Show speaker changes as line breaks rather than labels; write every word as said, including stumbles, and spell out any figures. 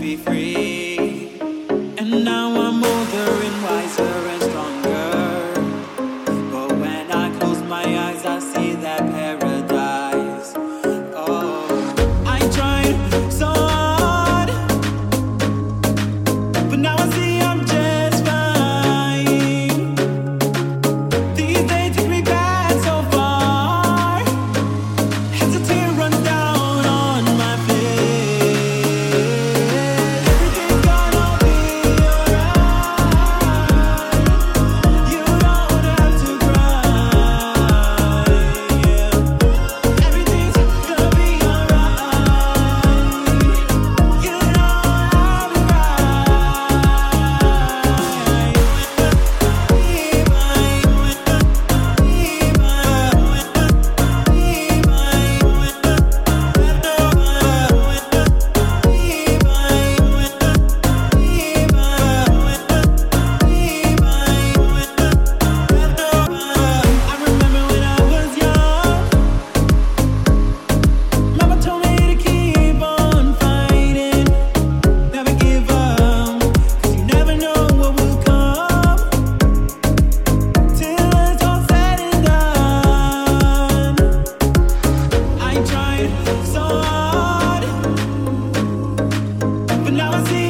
be free. And now I'm older and wiser and stronger. But when I close my eyes, I see that paradise. Oh, I tried so hard, but now I see I'm just fine. These days took me back so far. As a tear runs down on my face. Everything's gonna be alright. You don't have to cry. Everything's gonna be alright. You don't have to I remember when I was young, Mama told me to keep on fighting, never give up, 'cause you never know what will come till it's all said and done. I tried so hard, but now I see